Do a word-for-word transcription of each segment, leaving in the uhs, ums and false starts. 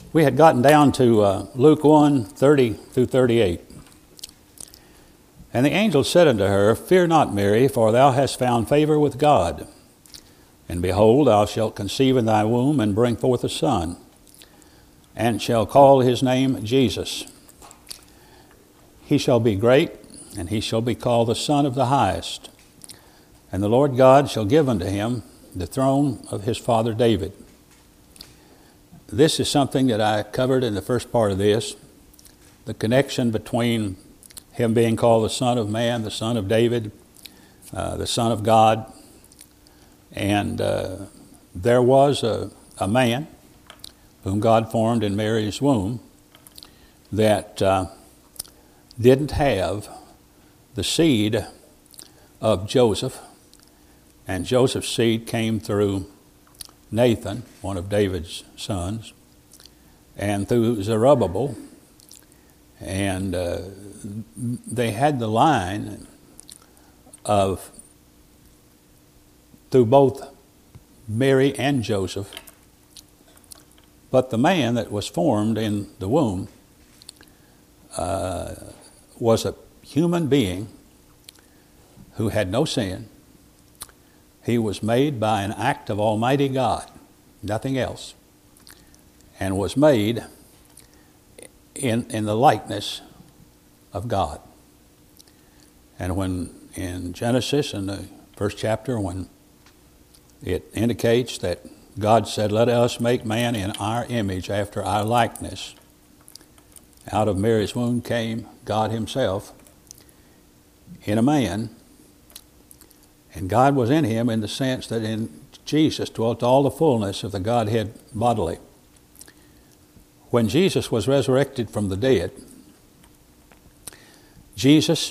We had gotten down to uh, Luke one, thirty through thirty-eight. And the angel said unto her, Fear not, Mary, for thou hast found favor with God. And behold, thou shalt conceive in thy womb, and bring forth a son, and shall call his name Jesus. He shall be great, and he shall be called the Son of the Highest. And the Lord God shall give unto him the throne of his father David. This is something that I covered in the first part of this, the connection between him being called the Son of Man, the Son of David, uh, the Son of God. And uh, there was a, a man whom God formed in Mary's womb that uh, didn't have the seed of Joseph. And Joseph's seed came through Nathan, one of David's sons, and through Zerubbabel. And uh, they had the line of, through both Mary and Joseph. But the man that was formed in the womb uh, was a human being who had no sin. He was made by an act of Almighty God, nothing else, and was made in, in the likeness of God. And when in Genesis, in the first chapter, when it indicates that God said, Let us make man in our image after our likeness, out of Mary's womb came God himself in a man. And God was in him in the sense that in Jesus dwelt all the fullness of the Godhead bodily. When Jesus was resurrected from the dead, Jesus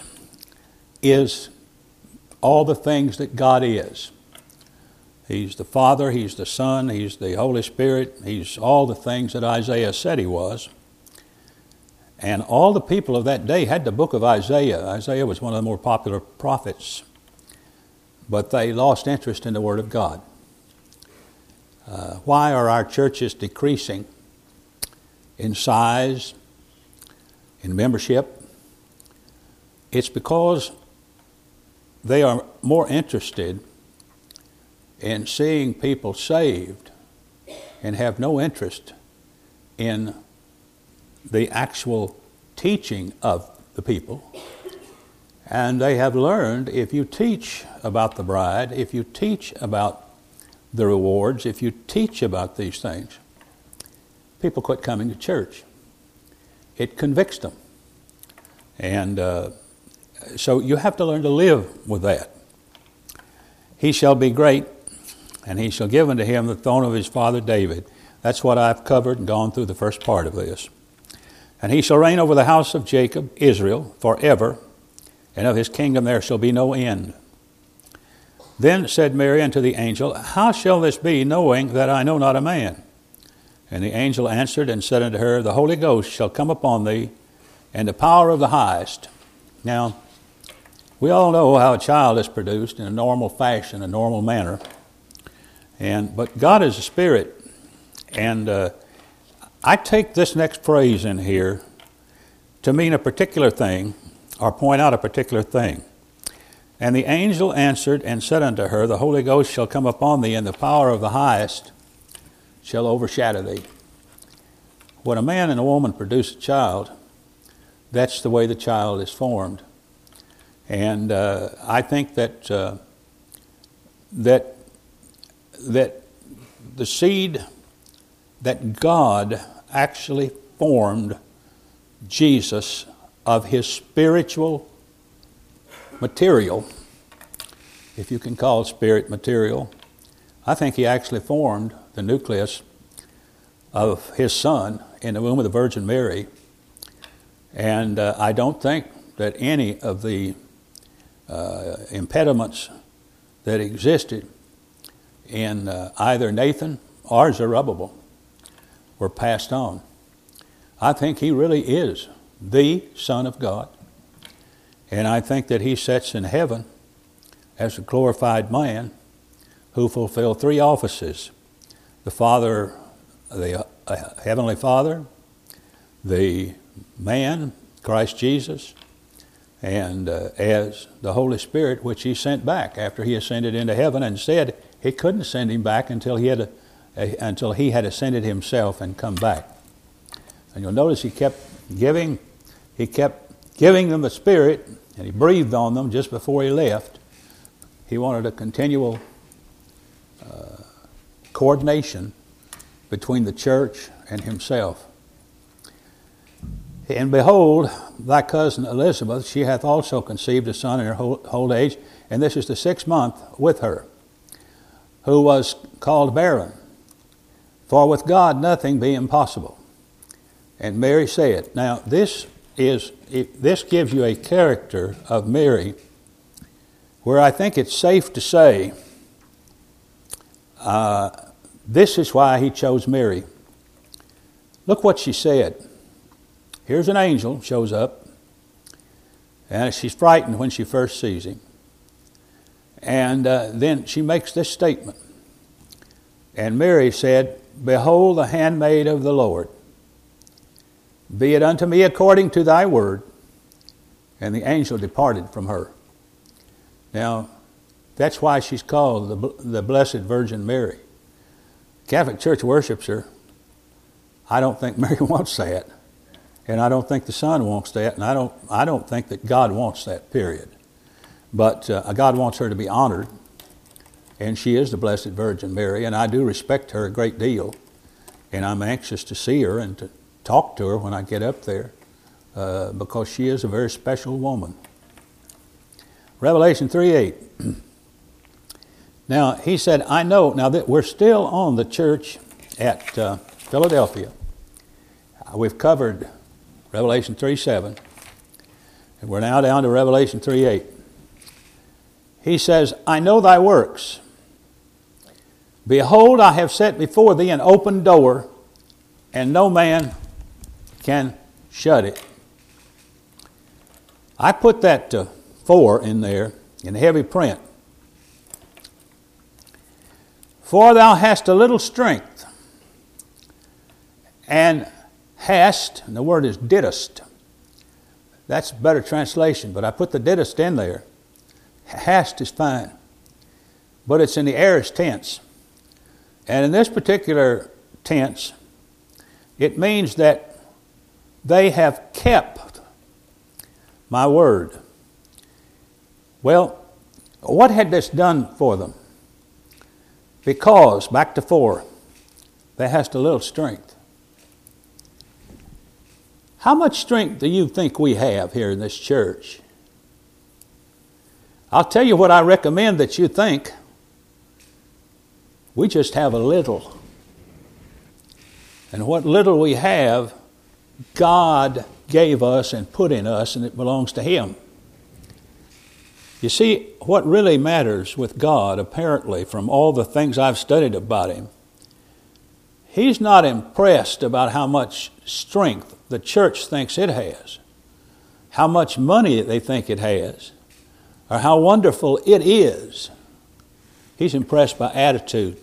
is all the things that God is. He's the Father, He's the Son, He's the Holy Spirit, He's all the things that Isaiah said He was. And all the people of that day had the book of Isaiah. Isaiah was one of the more popular prophets. But they lost interest in the Word of God. Uh, why are our churches decreasing in size, in membership? It's because they are more interested in seeing people saved and have no interest in the actual teaching of the people. And they have learned if you teach about the bride, if you teach about the rewards, if you teach about these things, people quit coming to church. It convicts them. And uh, so you have to learn to live with that. He shall be great, and he shall give unto him the throne of his father David. That's what I've covered and gone through the first part of this. And he shall reign over the house of Jacob, Israel, forever, and of his kingdom there shall be no end. Then said Mary unto the angel, How shall this be, knowing that I know not a man? And the angel answered and said unto her, The Holy Ghost shall come upon thee, and the power of the highest. Now, we all know how a child is produced in a normal fashion, a normal manner. And but God is a spirit. And uh, I take this next phrase in here to mean a particular thing, or point out a particular thing. And the angel answered and said unto her, The Holy Ghost shall come upon thee, and the power of the highest shall overshadow thee. When a man and a woman produce a child, that's the way the child is formed. And uh, I think that uh, that that the seed that God actually formed Jesus of his spiritual material, if you can call it spirit material, I think he actually formed the nucleus of his son in the womb of the Virgin Mary. And uh, I don't think that any of the uh, impediments that existed in uh, either Nathan or Zerubbabel were passed on. I think he really is the Son of God. And I think that he sits in heaven as a glorified man who fulfilled three offices: the Father, the a Heavenly Father, the man, Christ Jesus, and uh, as the Holy Spirit, which he sent back after he ascended into heaven, and said he couldn't send him back until he had a, a, until he had ascended himself and come back. And you'll notice he kept giving, he kept giving them the Spirit, and he breathed on them just before he left. He wanted a continual uh, coordination between the church and himself. And behold, thy cousin Elizabeth, she hath also conceived a son in her old age, and this is the sixth month with her, who was called barren. For with God nothing be impossible. And Mary said, now this is this gives you a character of Mary, where I think it's safe to say, uh, this is why he chose Mary. Look what she said. Here's an angel shows up, and she's frightened when she first sees him. And uh, then she makes this statement. And Mary said, behold the handmaid of the Lord. Be it unto me according to thy word. And the angel departed from her. Now, that's why she's called the, the Blessed Virgin Mary. Catholic Church worships her. I don't think Mary wants that. And I don't think the Son wants that, and I don't I don't think that God wants that, period. But uh, God wants her to be honored, and she is the Blessed Virgin Mary, and I do respect her a great deal, and I'm anxious to see her and to talk to her when I get up there, uh, because she is a very special woman. Revelation three eight. Now, he said, I know, now that we're still on the church at uh, Philadelphia. We've covered Revelation three seven, and we're now down to Revelation three eight. He says, I know thy works. Behold, I have set before thee an open door, and no man can shut it. I put that uh, four in there in heavy print. For thou hast a little strength, and hast, and the word is didst. That's a better translation, but I put the didst in there. Hast is fine, but it's in the aorist tense. And in this particular tense, it means that they have kept my word. Well, what had this done for them? Because, back to four, they hast a little strength. How much strength do you think we have here in this church? I'll tell you what I recommend that you think. We just have a little. And what little we have, God gave us and put in us, and it belongs to Him. You see, what really matters with God, apparently, from all the things I've studied about Him, He's not impressed about how much strength the church thinks it has, how much money they think it has, or how wonderful it is. He's impressed by attitude.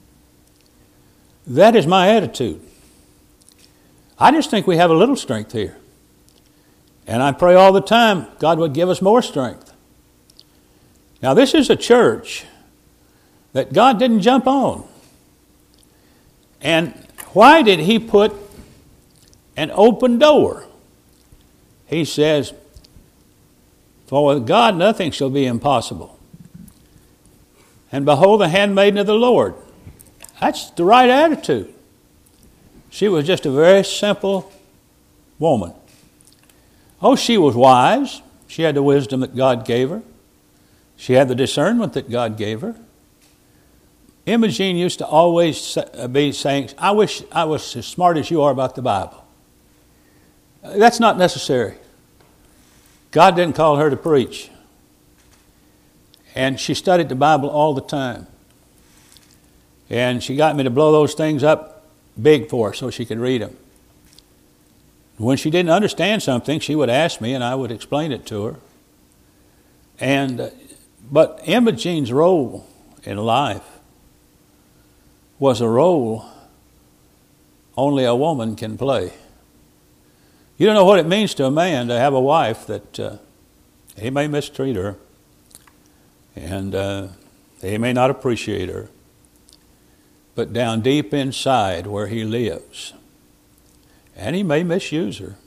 That is my attitude. I just think we have a little strength here. And I pray all the time God would give us more strength. Now, this is a church that God didn't jump on. And why did He put an open door? He says, for with God nothing shall be impossible. And behold the handmaiden of the Lord. That's the right attitude. She was just a very simple woman. Oh, she was wise. She had the wisdom that God gave her. She had the discernment that God gave her. Imogene used to always be saying, I wish I was as smart as you are about the Bible. That's not necessary. God didn't call her to preach. And she studied the Bible all the time. And she got me to blow those things up big for her so she could read them. When she didn't understand something, she would ask me and I would explain it to her. And uh, but Imogene's role in life was a role only a woman can play. You don't know what it means to a man to have a wife that uh, he may mistreat her, and uh, he may not appreciate her, but down deep inside where he lives, and he may misuse her.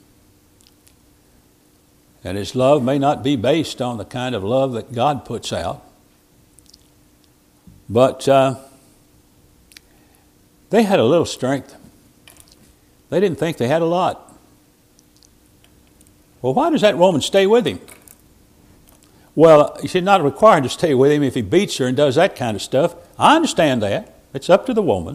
And his love may not be based on the kind of love that God puts out. But uh, they had a little strength. They didn't think they had a lot. Well, why does that woman stay with him? Well, she's not required to stay with him if he beats her and does that kind of stuff. I understand that. It's up to the woman.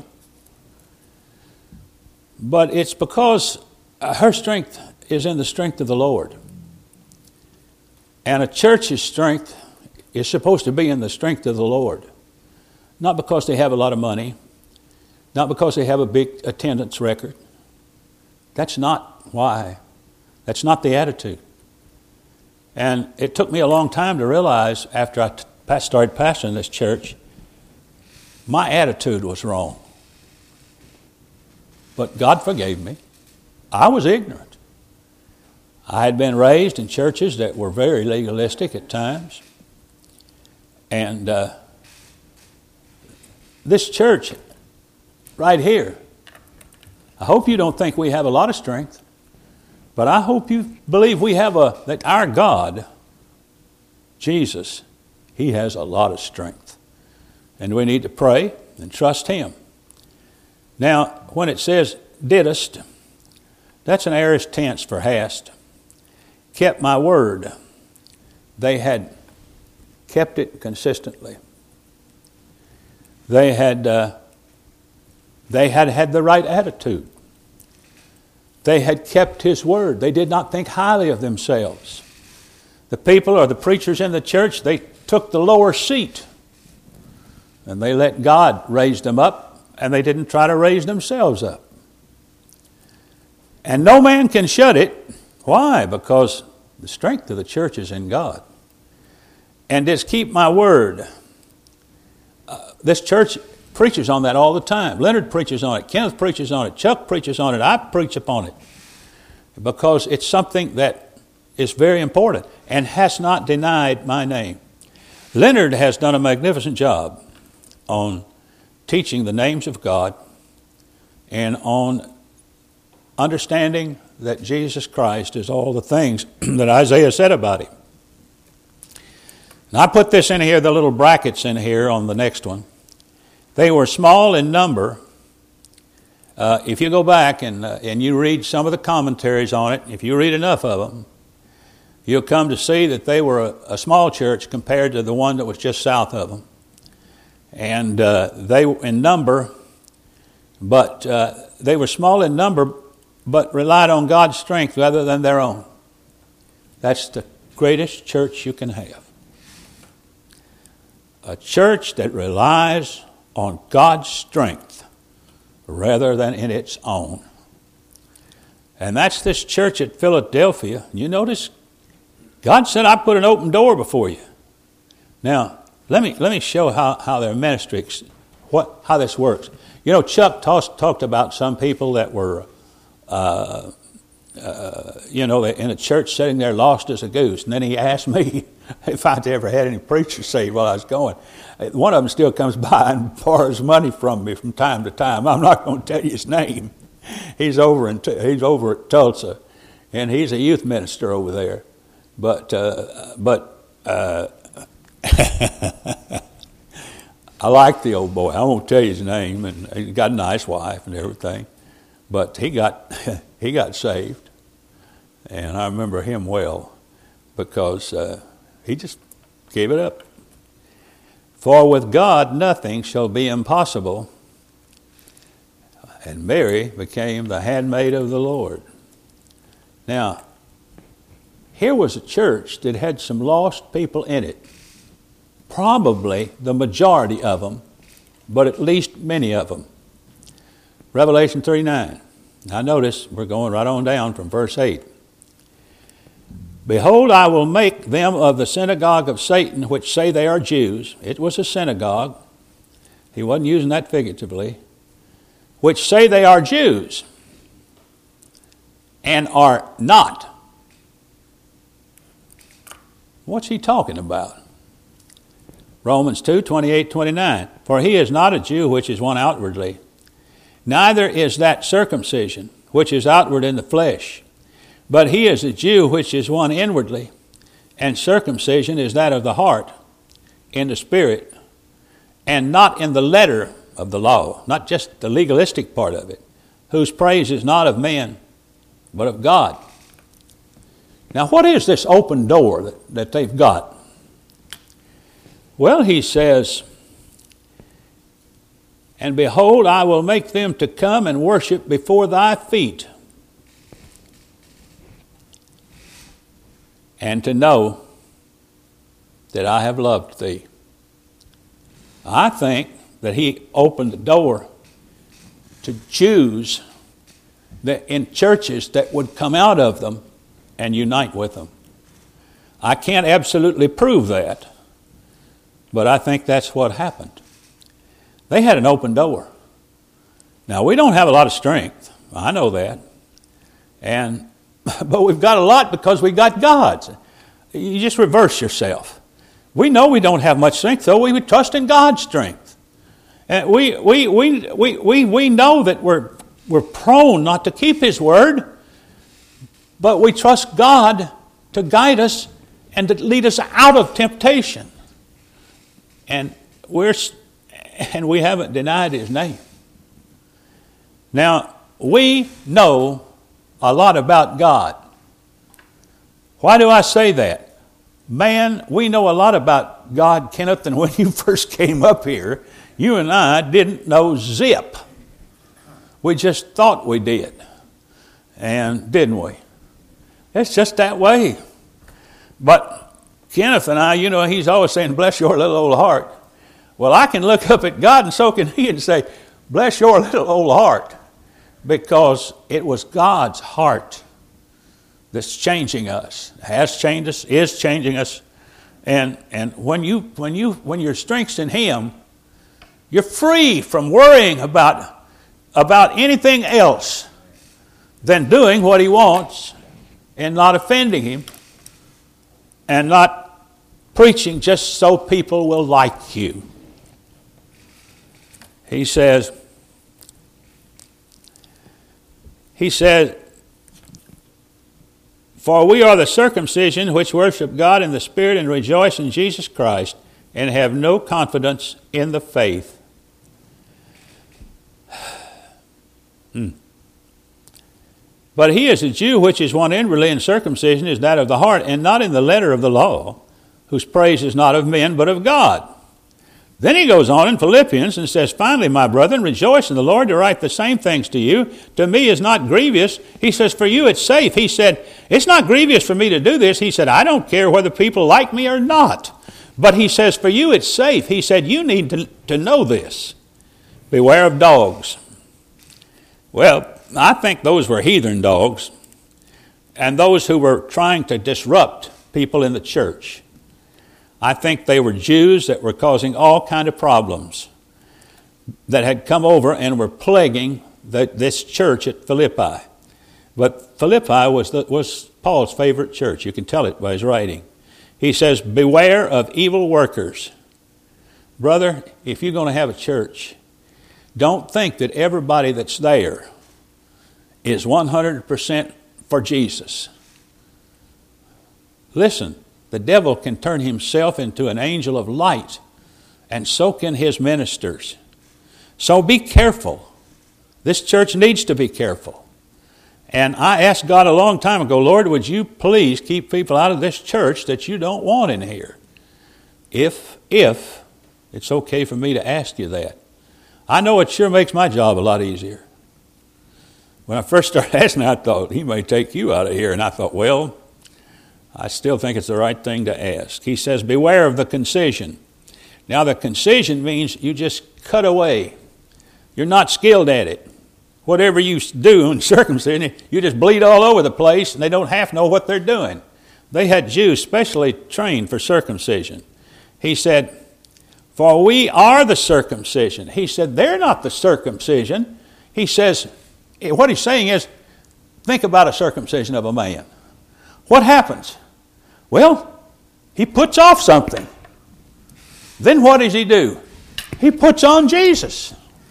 But it's because her strength is in the strength of the Lord. And a church's strength is supposed to be in the strength of the Lord. Not because they have a lot of money. Not because they have a big attendance record. That's not why. That's not the attitude. And it took me a long time to realize after I t- started pastoring this church, my attitude was wrong. But God forgave me. I was ignorant. I had been raised in churches that were very legalistic at times. And uh, this church right here, I hope you don't think we have a lot of strength, but I hope you believe we have a, that our God, Jesus, He has a lot of strength. And we need to pray and trust Him. Now, when it says didst, that's an aorist tense for hast. Kept my word. They had kept it consistently. They had uh, they had had the right attitude. They had kept His word. They did not think highly of themselves. The people or the preachers in the church, they took the lower seat. And they let God raise them up, and they didn't try to raise themselves up. And no man can shut it. Why? Because the strength of the church is in God. And just keep my word. Uh, this church preaches on that all the time. Leonard preaches on it. Kenneth preaches on it. Chuck preaches on it. I preach upon it. Because it's something that is very important and has not denied my name. Leonard has done a magnificent job on teaching the names of God and on understanding that Jesus Christ is all the things that Isaiah said about Him. Now I put this in here, the little brackets in here on the next one. They were small in number. Uh, if you go back and, uh, and you read some of the commentaries on it, if you read enough of them, you'll come to see that they were a, a small church compared to the one that was just south of them. And uh, they were in number, but uh, they were small in number, but relied on God's strength rather than their own. That's the greatest church you can have. A church that relies on God's strength rather than in its own. And that's this church at Philadelphia. You notice God said, I put an open door before you. Now, let me let me show how, how their ministry, what how this works. You know, Chuck talk, talked about some people that were Uh, uh, you know, in a church sitting there lost as a goose. And then he asked me if I'd ever had any preachers saved while I was going. One of them still comes by and borrows money from me from time to time. I'm not going to tell you his name. He's over in he's over at Tulsa, and he's a youth minister over there. But uh, but uh, I like the old boy. I won't tell you his name, and he's got a nice wife and everything. But he got he got saved, and I remember him well because uh, he just gave it up. For with God nothing shall be impossible. And Mary became the handmaid of the Lord. Now, here was a church that had some lost people in it. Probably the majority of them, but at least many of them. Revelation thirty-nine. Now notice, we're going right on down from verse eight. Behold, I will make them of the synagogue of Satan, which say they are Jews. It was a synagogue. He wasn't using that figuratively. which say they are Jews and are not. What's he talking about? Romans two, twenty-eight, twenty-nine. For he is not a Jew which is one outwardly, neither is that circumcision which is outward in the flesh, but he is a Jew which is one inwardly, and circumcision is that of the heart, in the spirit, and not in the letter of the law, not just the legalistic part of it, whose praise is not of men, but of God. Now, what is this open door that, that they've got? Well, he says, and behold, I will make them to come and worship before thy feet, and to know that I have loved thee. I think that he opened the door to Jews that in churches that would come out of them and unite with them. I can't absolutely prove that, but I think that's what happened. They had an open door. Now, we don't have a lot of strength. I know that. And but we've got a lot because we got God's. You just reverse yourself. We know we don't have much strength, though. We would trust in God's strength. And we we we we we, we know that we're we're prone not to keep His word, but we trust God to guide us and to lead us out of temptation. And we're and we haven't denied His name. Now, we know a lot about God. Why do I say that? Man, we know a lot about God, Kenneth, and when you first came up here, you and I didn't know zip. We just thought we did. And didn't we? It's just that way. But Kenneth and I, you know, he's always saying, bless your little old heart. Well, I can look up at God and so can he and say, bless your little old heart. Because it was God's heart that's changing us, has changed us, is changing us. And and when you when you when your strength's in Him, you're free from worrying about about anything else than doing what He wants and not offending Him and not preaching just so people will like you. He says, he says, for we are the circumcision which worship God in the Spirit and rejoice in Jesus Christ and have no confidence in the faith. Hmm. But he is a Jew which is one inwardly, and circumcision is that of the heart, and not in the letter of the law, whose praise is not of men, but of God. Then he goes on in Philippians and says, finally, my brethren, rejoice in the Lord, to write the same things to you. To me is not grievous. He says, for you it's safe. He said, it's not grievous for me to do this. He said, I don't care whether people like me or not. But he says, for you it's safe. He said, you need to, to know this. Beware of dogs. Well, I think those were heathen dogs and those who were trying to disrupt people in the church. I think they were Jews that were causing all kind of problems that had come over and were plaguing the, this church at Philippi. But Philippi was, the, was Paul's favorite church. You can tell it by his writing. He says, beware of evil workers. Brother, if you're going to have a church, don't think that everybody that's there is one hundred percent for Jesus. Listen. The devil can turn himself into an angel of light, and so can his ministers. So be careful. This church needs to be careful. And I asked God a long time ago, Lord, would you please keep people out of this church that you don't want in here? If, if it's okay for me to ask you that. I know it sure makes my job a lot easier. When I first started asking, I thought, he may take you out of here. And I thought, well, I still think it's the right thing to ask. He says, beware of the concision. Now, the concision means you just cut away. You're not skilled at it. Whatever you do in circumcision, you just bleed all over the place, and they don't half know what they're doing. They had Jews specially trained for circumcision. He said, for we are the circumcision. He said, they're not the circumcision. he says, what he's saying is, think about a circumcision of a man. What happens? Well, he puts off something. Then what does he do? He puts on Jesus.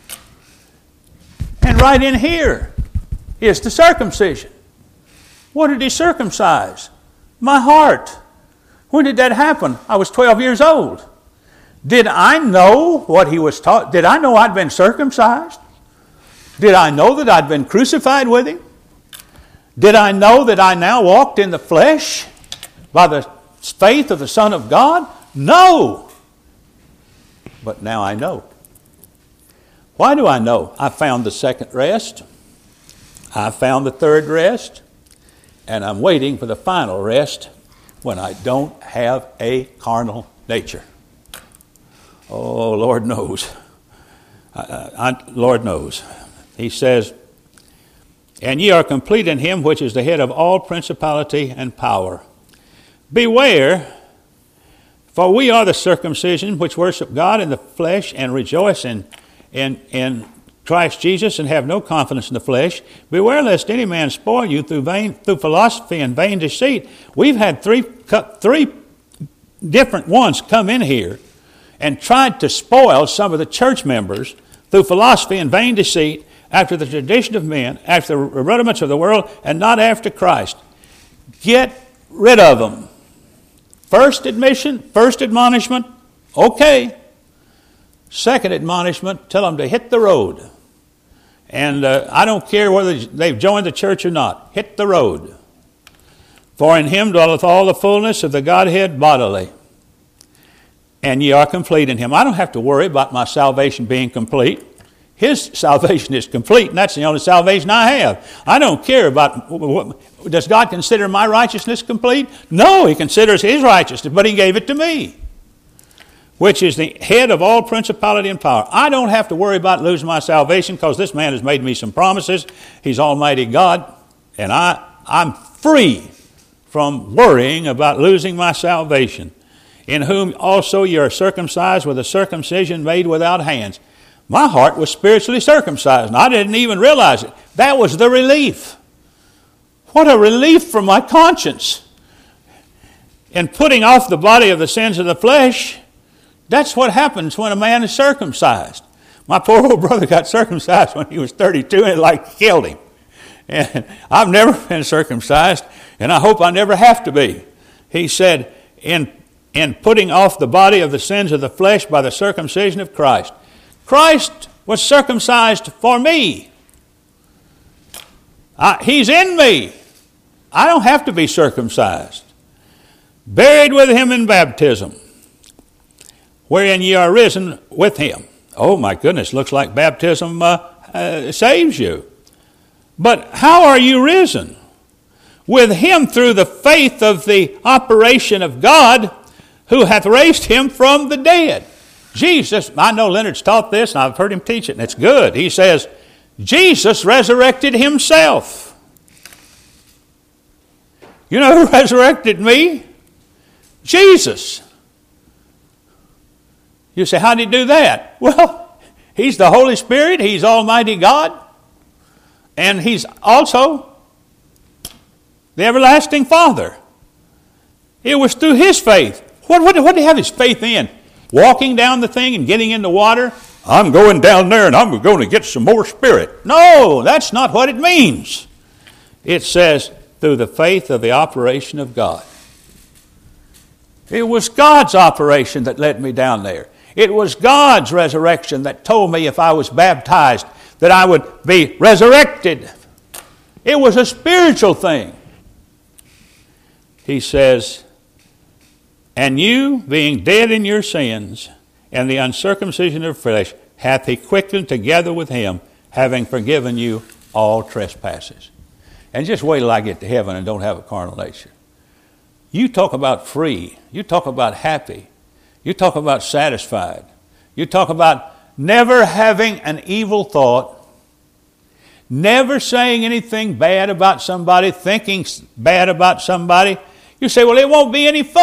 And right in here is the circumcision. What did he circumcise? My heart. When did that happen? I was twelve years old. Did I know what he was taught? Did I know I'd been circumcised? Did I know that I'd been crucified with him? Did I know that I now walked in the flesh by the faith of the Son of God? No. But now I know. Why do I know? I found the second rest. I found the third rest. And I'm waiting for the final rest when I don't have a carnal nature. Oh, Lord knows. I, I, Lord knows. He says, and ye are complete in him which is the head of all principality and power. Beware, for we are the circumcision which worship God in the flesh and rejoice in, in, in Christ Jesus and have no confidence in the flesh. Beware lest any man spoil you through vain, through philosophy and vain deceit. We've had three, three different ones come in here and tried to spoil some of the church members through philosophy and vain deceit, after the tradition of men, after the rudiments of the world, and not after Christ. Get rid of them. First admission, first admonishment, okay. Second admonishment, tell them to hit the road. And uh, I don't care whether they've joined the church or not. Hit the road. For in him dwelleth all the fullness of the Godhead bodily. And ye are complete in him. I don't have to worry about my salvation being complete. His salvation is complete, and that's the only salvation I have. I don't care about, does God consider my righteousness complete? No, he considers his righteousness, but he gave it to me, which is the head of all principality and power. I don't have to worry about losing my salvation because this man has made me some promises. He's Almighty God, and I, I'm free from worrying about losing my salvation, in whom also you are circumcised with a circumcision made without hands. My heart was spiritually circumcised, and I didn't even realize it. That was the relief. What a relief from my conscience. In putting off the body of the sins of the flesh, that's what happens when a man is circumcised. My poor old brother got circumcised when he was thirty-two, and it like killed him. And I've never been circumcised, and I hope I never have to be. He said, in, in putting off the body of the sins of the flesh by the circumcision of Christ. Christ was circumcised for me. I, he's in me. I don't have to be circumcised. Buried with him in baptism, wherein ye are risen with him. Oh my goodness, looks like baptism uh, uh, saves you. But how are you risen? With him through the faith of the operation of God, who hath raised him from the dead. Jesus, I know Leonard's taught this, and I've heard him teach it, and it's good. He says, Jesus resurrected himself. You know who resurrected me? Jesus. You say, how did he do that? Well, he's the Holy Spirit, he's Almighty God, and he's also the everlasting Father. It was through his faith. What, what, what did he have his faith in? Walking down the thing and getting in the water? I'm going down there and I'm going to get some more spirit. No, that's not what it means. It says, through the faith of the operation of God. It was God's operation that led me down there. It was God's resurrection that told me if I was baptized that I would be resurrected. It was a spiritual thing. He says, and you, being dead in your sins and the uncircumcision of flesh, hath he quickened together with him, having forgiven you all trespasses. And just wait till I get to heaven and don't have a carnal nature. You talk about free. You talk about happy. You talk about satisfied. You talk about never having an evil thought, never saying anything bad about somebody, thinking bad about somebody. You say, well, it won't be any fun.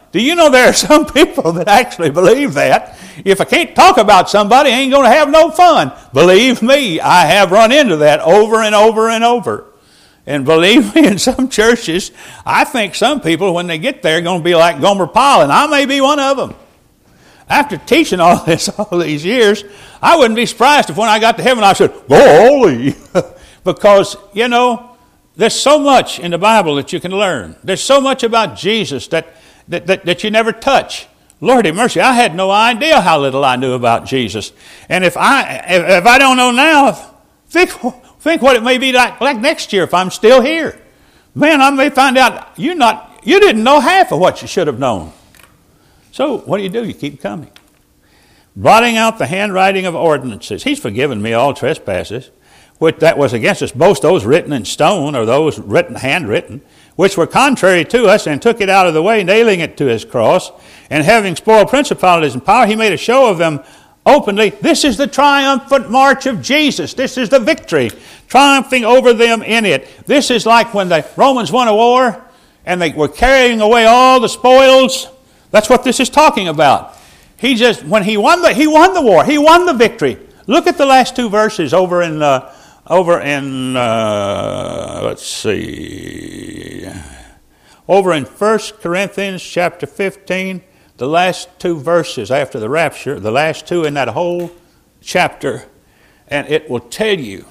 Do you know there are some people that actually believe that? If I can't talk about somebody, I ain't going to have no fun. Believe me, I have run into that over and over and over. And believe me, in some churches, I think some people, when they get there, are going to be like Gomer Pyle, and I may be one of them. After teaching all this all these years, I wouldn't be surprised if when I got to heaven I said, "Holy," because, you know, there's so much in the Bible that you can learn. There's so much about Jesus that That, that, that you never touch. Lord have mercy, I had no idea how little I knew about Jesus. And if I if, if I don't know now, think, think what it may be like, like next year if I'm still here. Man, I may find out you not you didn't know half of what you should have known. So what do you do? You keep coming. Blotting out the handwriting of ordinances. He's forgiven me all trespasses, which that was against us, both those written in stone or those written handwritten, which were contrary to us, and took it out of the way, nailing it to his cross. And having spoiled principalities and power, he made a show of them openly. This is the triumphant march of Jesus. This is the victory, triumphing over them in it. This is like when the Romans won a war and they were carrying away all the spoils. That's what this is talking about. He just, when he won the, he won the war. He won the victory. Look at the last two verses over in uh, Over in, uh, let's see, over in First Corinthians chapter fifteen, the last two verses after the rapture, the last two in that whole chapter, and it will tell you,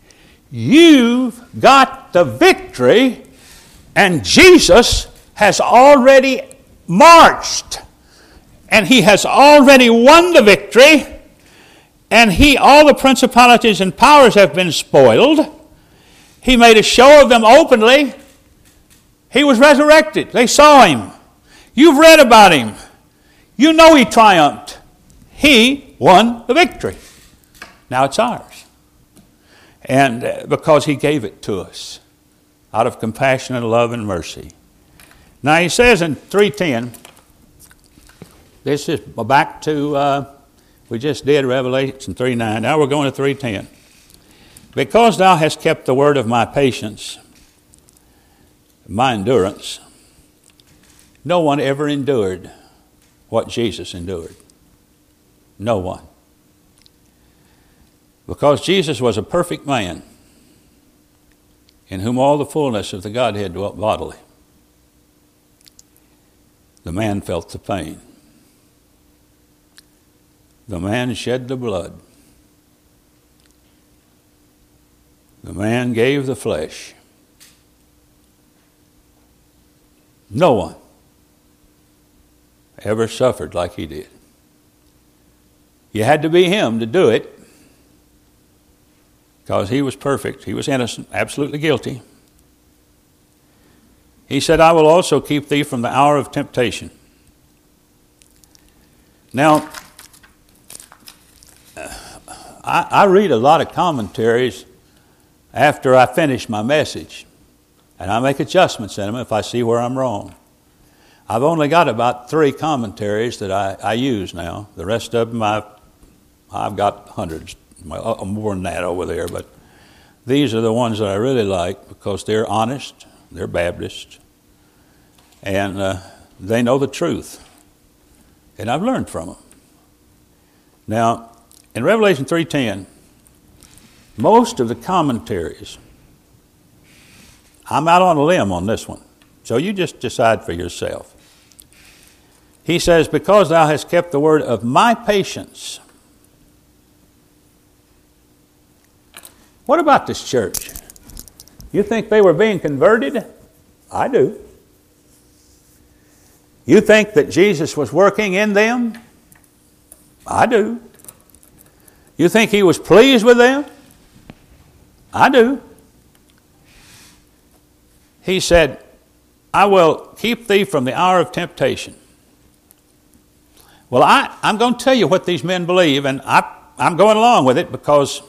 you've got the victory, and Jesus has already marched, and he has already won the victory. And he, all the principalities and powers have been spoiled. He made a show of them openly. He was resurrected. They saw him. You've read about him. You know he triumphed. He won the victory. Now it's ours. And because he gave it to us out of compassion and love and mercy. Now he says in three ten, this is back to... Uh, We just did Revelation three nine. Now we're going to three ten. Because thou hast kept the word of my patience, my endurance, no one ever endured what Jesus endured. No one. Because Jesus was a perfect man, in whom all the fullness of the Godhead dwelt bodily. The man felt the pain. The man shed the blood. The man gave the flesh. No one ever suffered like he did. You had to be him to do it, because he was perfect. He was innocent, absolutely guilty. He said, I will also keep thee from the hour of temptation. Now, I, I read a lot of commentaries after I finish my message, and I make adjustments in them if I see where I'm wrong. I've only got about three commentaries that I, I use now. The rest of them, I've, I've got hundreds, well, more than that over there, but these are the ones that I really like because they're honest, they're Baptist, and uh, they know the truth, and I've learned from them. Now, in Revelation three ten, most of the commentaries, I'm out on a limb on this one, so you just decide for yourself. He says, because thou hast kept the word of my patience. What about this church? You think they were being converted? I do. You think that Jesus was working in them? I do. You think he was pleased with them? I do. He said, I will keep thee from the hour of temptation. Well, I, I'm going to tell you what these men believe, and I, I'm going along with it because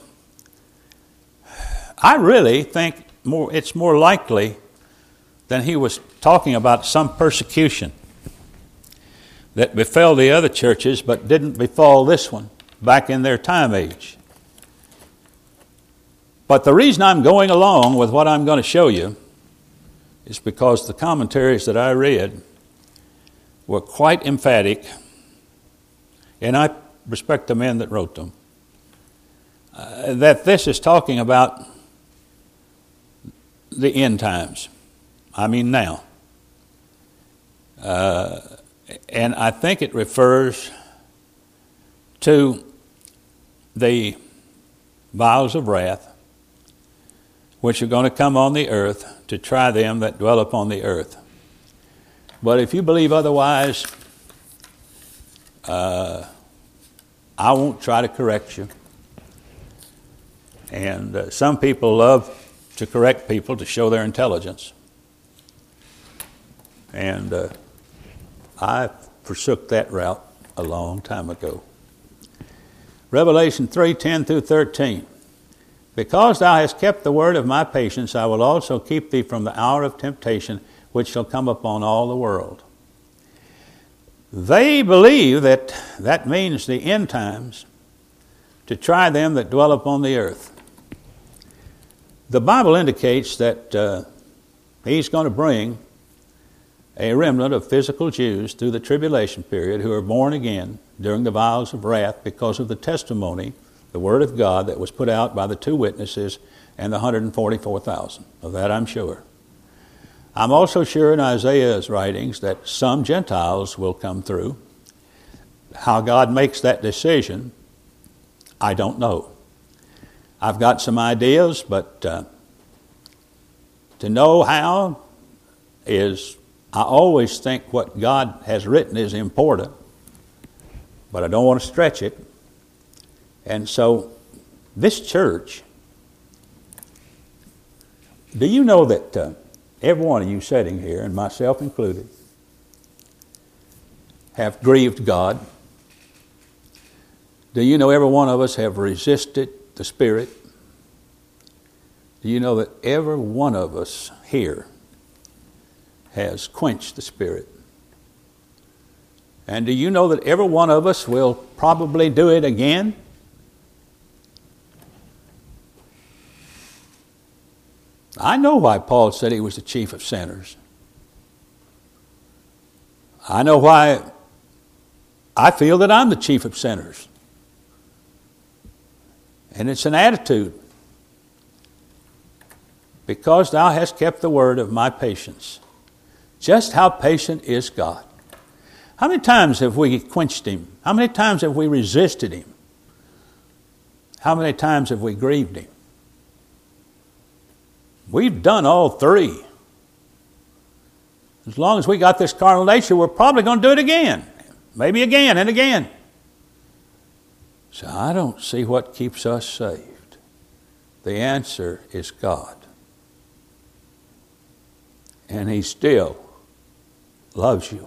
I really think more, it's more likely than he was talking about some persecution that befell the other churches but didn't befall this one back in their time age. But the reason I'm going along with what I'm going to show you is because the commentaries that I read were quite emphatic, and I respect the men that wrote them, uh, that this is talking about the end times. I mean now. Uh, and I think it refers to the vials of wrath which are going to come on the earth to try them that dwell upon the earth. But if you believe otherwise, uh, I won't try to correct you. And uh, some people love to correct people to show their intelligence. And uh, I forsook that route a long time ago. Revelation three, ten through thirteen. Because thou hast kept the word of my patience, I will also keep thee from the hour of temptation, which shall come upon all the world. They believe that that means the end times, to try them that dwell upon the earth. The Bible indicates that uh, he's going to bring a remnant of physical Jews through the tribulation period who are born again during the vials of wrath because of the testimony, the word of God that was put out by the two witnesses and the one hundred forty-four thousand. Of that I'm sure. I'm also sure in Isaiah's writings that some Gentiles will come through. How God makes that decision, I don't know. I've got some ideas, but uh, to know how is, I always think what God has written is important, but I don't want to stretch it. And so, this church, do you know that uh, every one of you sitting here, and myself included, have grieved God? Do you know every one of us have resisted the Spirit? Do you know that every one of us here has quenched the Spirit? And do you know that every one of us will probably do it again? I know why Paul said he was the chief of sinners. I know why I feel that I'm the chief of sinners. And it's an attitude. Because thou hast kept the word of my patience. Just how patient is God? How many times have we quenched him? How many times have we resisted him? How many times have we grieved him? We've done all three. As long as we got this carnal nature, we're probably going to do it again. Maybe again and again. So I don't see what keeps us saved. The answer is God. And he still loves you.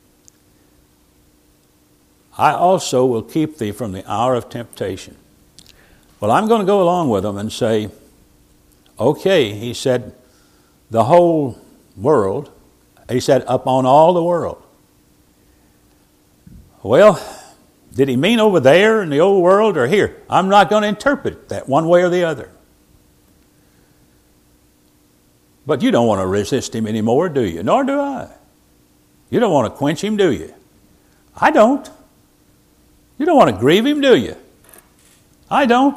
I also will keep thee from the hour of temptation. Well, I'm going to go along with them and say, okay, he said, the whole world. He said, upon all the world. Well, did he mean over there in the old world or here? I'm not going to interpret that one way or the other. But you don't want to resist him anymore, do you? Nor do I. You don't want to quench him, do you? I don't. You don't want to grieve him, do you? I don't.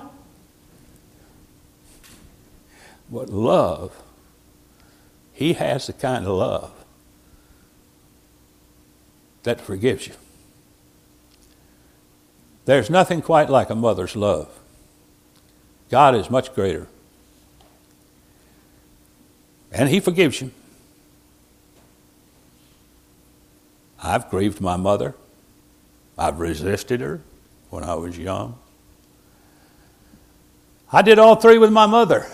But love, he has the kind of love that forgives you. There's nothing quite like a mother's love. God is much greater. And he forgives you. I've grieved my mother. I've resisted her when I was young. I did all three with my mother.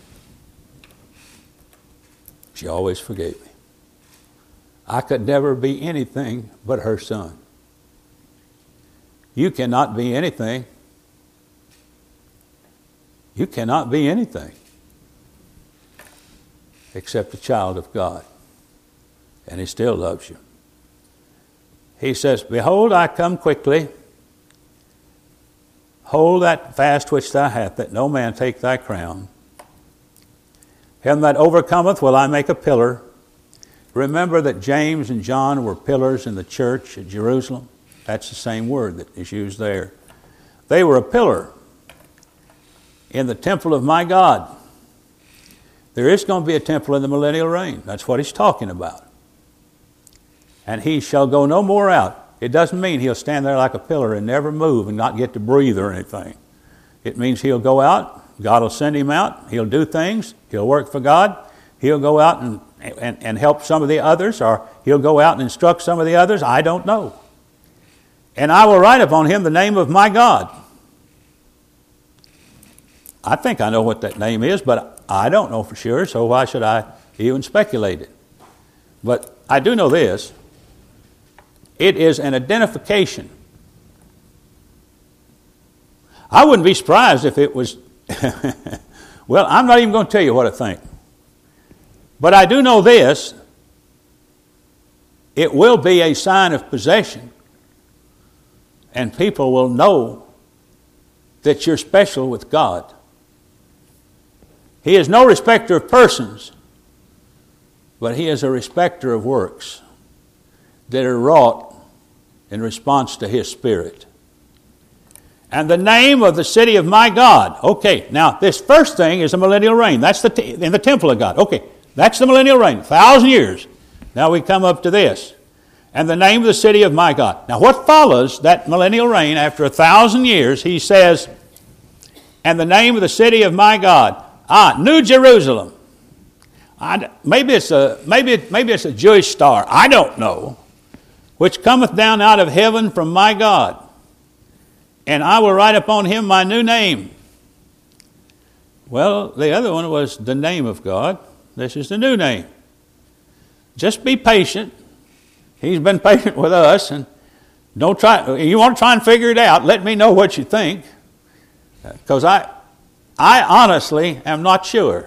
She always forgave me. I could never be anything but her son. You cannot be anything. You cannot be anything except a child of God. And he still loves you. He says, behold, I come quickly. Hold that fast which thou hast, that no man take thy crown. Him that overcometh will I make a pillar remember that James and John were pillars in the church at Jerusalem? That's the same word that is used there. They were a pillar in the temple of my God. There is going to be a temple in the millennial reign. That's what he's talking about. And he shall go no more out. It doesn't mean he'll stand there like a pillar and never move and not get to breathe or anything. It means he'll go out. God will send him out. He'll do things. He'll work for God. He'll go out and, and, and help some of the others, or he'll go out and instruct some of the others. I don't know. And I will write upon him the name of my God. I think I know what that name is, but I don't know for sure, so why should I even speculate it? But I do know this. It is an identification. I wouldn't be surprised if it was, well, I'm not even going to tell you what I think. But I do know this. It will be a sign of possession. And people will know that you're special with God. He is no respecter of persons, but he is a respecter of works that are wrought in response to his Spirit. And the name of the city of my God. Okay, now this first thing is the millennial reign. That's the t- in the temple of God. Okay, that's the millennial reign, a thousand years. Now we come up to this. And the name of the city of my God. Now what follows that millennial reign after a thousand years, he says, and the name of the city of my God. Ah, New Jerusalem. I, maybe it's a maybe maybe it's a Jewish star. I don't know. Which cometh down out of heaven from my God. And I will write upon him my new name. Well, the other one was the name of God. This is the new name. Just be patient. He's been patient with us, and don't try. You want to try and figure it out? Let me know what you think, because I, I honestly am not sure.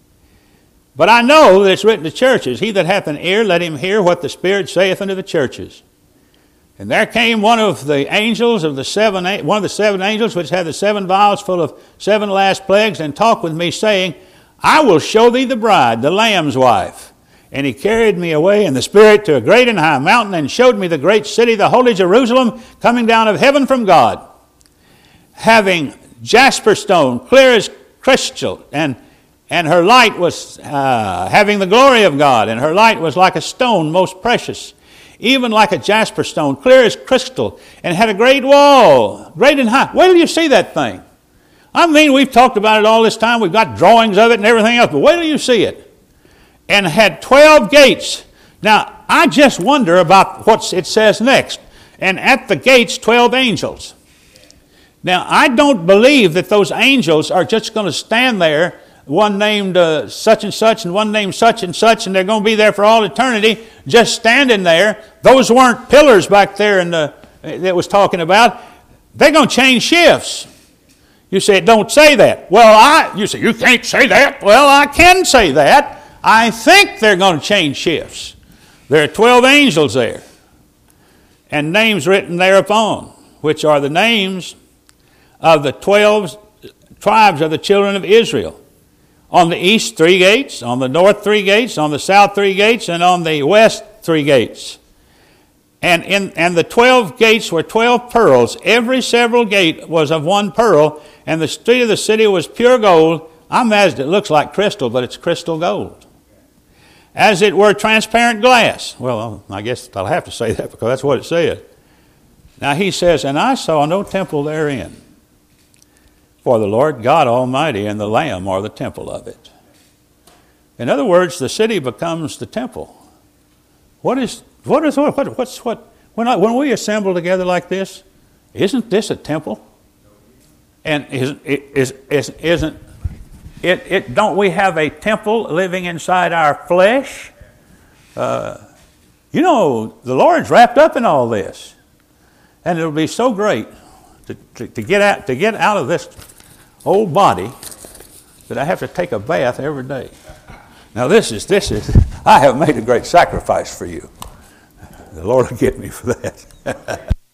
But I know that it's written to churches. He that hath an ear, let him hear what the Spirit saith unto the churches. And there came one of the angels of the seven, one of the seven angels, which had the seven vials full of seven last plagues, and talked with me, saying, I will show thee the bride, the Lamb's wife. And he carried me away in the Spirit to a great and high mountain, and showed me the great city, the holy Jerusalem, coming down of heaven from God, having jasper stone, clear as crystal, and and her light was uh, having the glory of God, and her light was like a stone most precious, even like a jasper stone, clear as crystal, and had a great wall, great and high. Wait till you see that thing. I mean, we've talked about it all this time. We've got drawings of it and everything else, but wait till you see it. And had twelve gates. Now, I just wonder about what it says next. And at the gates, twelve angels. Now, I don't believe that those angels are just going to stand there, one named uh, such and such and one named such and such, and they're going to be there for all eternity, just standing there. Those weren't pillars back there in the, that was talking about. They're going to change shifts. You say, don't say that. Well, I, you say, you can't say that. Well, I can say that. I think they're going to change shifts. There are twelve angels there, and names written thereupon, which are the names of the twelve tribes of the children of Israel. On the east, three gates. On the north, three gates. On the south, three gates. And on the west, three gates. And in and the twelve gates were twelve pearls. Every several gate was of one pearl, and the street of the city was pure gold. I imagine it looks like crystal, but it's crystal gold. As it were transparent glass. Well, I guess I'll have to say that because that's what it said. Now he says, and I saw no temple therein. For the Lord God Almighty and the Lamb are the temple of it. In other words, the city becomes the temple. What is what is what what's what when I, when we assemble together like this? Isn't this a temple? And isn't is is isn't it, it don't we have a temple living inside our flesh? Uh, you know, the Lord's wrapped up in all this, and it'll be so great to, to, to get out to get out of this old body that I have to take a bath every day. Now this is this is I have made a great sacrifice for you. The Lord will get me for that.